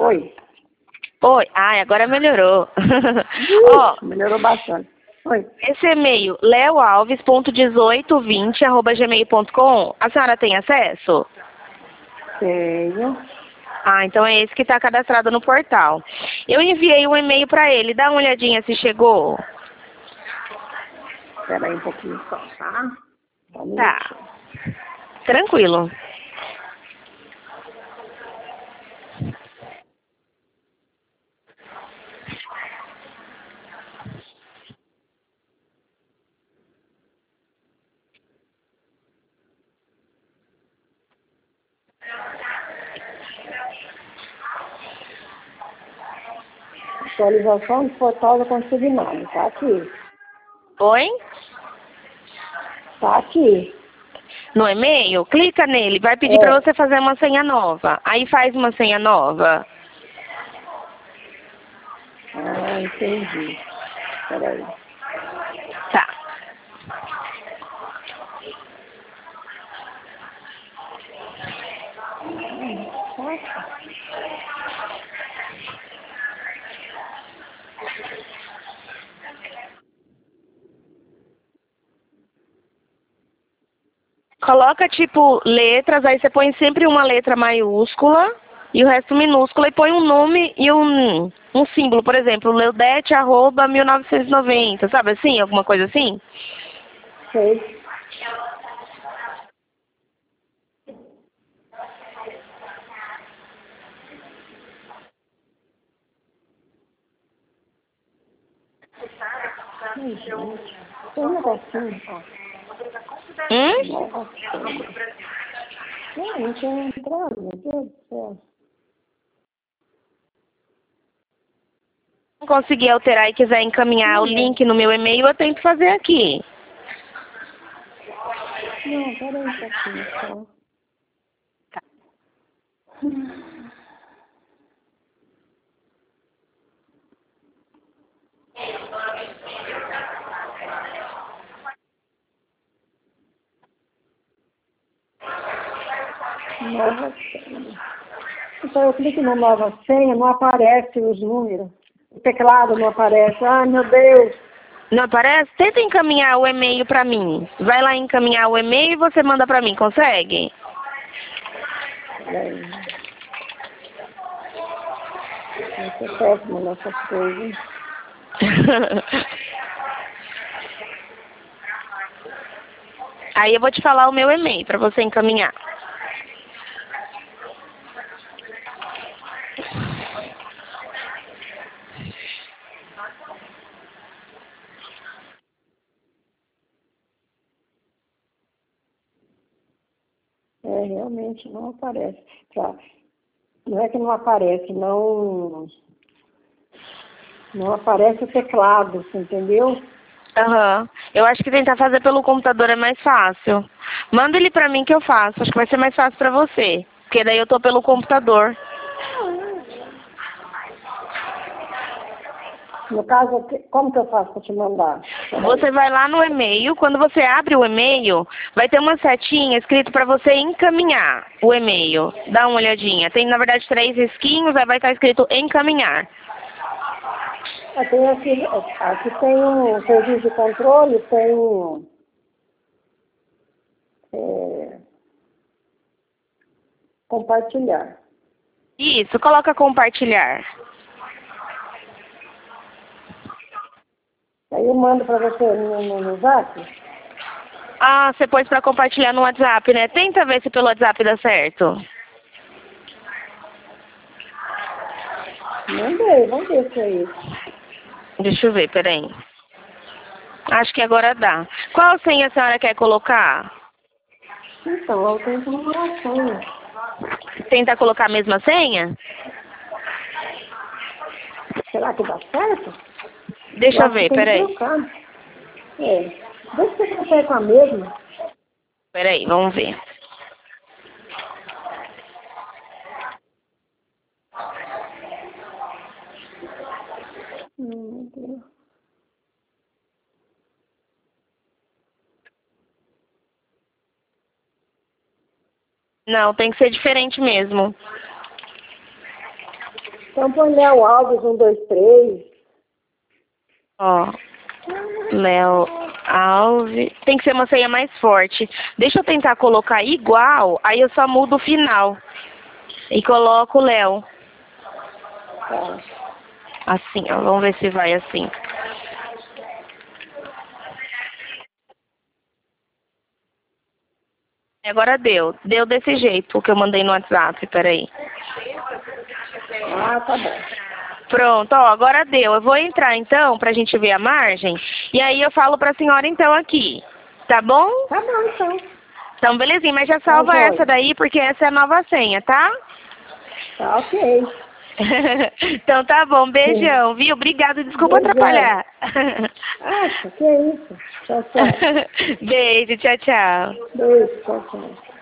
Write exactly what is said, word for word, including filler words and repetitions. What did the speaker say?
Oi. Oi. Ai, agora melhorou. Ó, Ixi, melhorou bastante. Oi. esse e-mail, leoalves ponto dezoito vinte arroba gmail ponto com, a senhora tem acesso? Tenho. Ah, então é esse que está cadastrado no portal. Eu enviei um e-mail para ele, dá uma olhadinha se chegou. Espera aí um pouquinho só, tá? Só um Tá, minutinho. tranquilo. Atualização do portal do consignado. Tá aqui. Oi? Tá aqui. No e-mail, clica nele, vai pedir para É. você fazer uma senha nova. Aí faz uma senha nova. Ah, entendi. Espera aí. Tá. Hum, nossa. Coloca tipo letras, aí você põe sempre uma letra maiúscula e o resto minúscula e põe um nome e um, um símbolo, por exemplo, leudete arroba mil novecentos e noventa, sabe assim? Alguma coisa assim? Sei. Ai, gente. Tem um negocinho, ó. Hum? Nova senha. Não, não tem entrado, meu Deus do céu. Se não conseguir alterar e quiser encaminhar o Não, é. link no meu e-mail, eu tento fazer aqui. Não, pera aí um pouquinho só. Nova senha. Então eu clico na nova senha, não aparece os números. O teclado não aparece. Ai, meu Deus. Não aparece? Tenta encaminhar o e-mail pra mim. Vai lá encaminhar o e-mail e você manda pra mim, consegue? Peraí. Eu sou péssima nessas coisas. Aí eu vou te falar o meu e-mail pra você encaminhar. É, realmente não aparece. Tá. Não é que não aparece, não, não aparece o teclado, você entendeu? Aham. Eu acho que tentar fazer pelo computador é mais fácil. Manda ele pra mim que eu faço. Acho que vai ser mais fácil pra você. Porque daí eu tô pelo computador. No caso, como que eu faço para te mandar? Você vai lá no e-mail. Quando você abre o e-mail, vai ter uma setinha escrito pra você encaminhar o e-mail. Dá uma olhadinha. Tem, na verdade, três risquinhos. Aí vai estar escrito encaminhar. Ah, tem aqui, aqui tem um serviço de controle, tem um, é, compartilhar. Isso, coloca compartilhar. Aí eu mando para você no, no, no zap. Ah, você pôs pra compartilhar no WhatsApp, né? Tenta ver se pelo WhatsApp dá certo. Mandei, vamos ver se é isso. Deixa eu ver, peraí. Acho que agora dá. Qual senha a senhora quer colocar? Então, eu tenho que uma senha. Tenta colocar a mesma senha? Será que dá certo? Eu Deixa eu acho que ver, tem que peraí. trocar. É. Deixa você consegue com a mesma. Peraí, vamos ver. Hum, meu Deus. Não, tem que ser diferente mesmo. Então põe Léo Alves, um, dois, três. Ó, Léo Alves. Tem que ser uma senha mais forte. Deixa eu tentar colocar igual, aí eu só mudo o final. E coloco Léo. Tá. Assim, ó. Vamos ver se vai assim. Agora deu. Deu desse jeito, o que eu mandei no WhatsApp. Peraí. Ah, tá bom. Pronto, ó, agora deu. Eu vou entrar então pra gente ver a margem. E aí eu falo pra senhora então aqui. Tá bom? Tá bom, então. Então, belezinha, mas já salva Tá, essa daí porque essa é a nova senha, tá? Tá ok. Então tá bom, beijão, viu? Obrigada, desculpa Beijão. atrapalhar. Acha, que é isso. Tchau, tchau. Beijo, tchau, tchau. Beijo, tchau, tchau.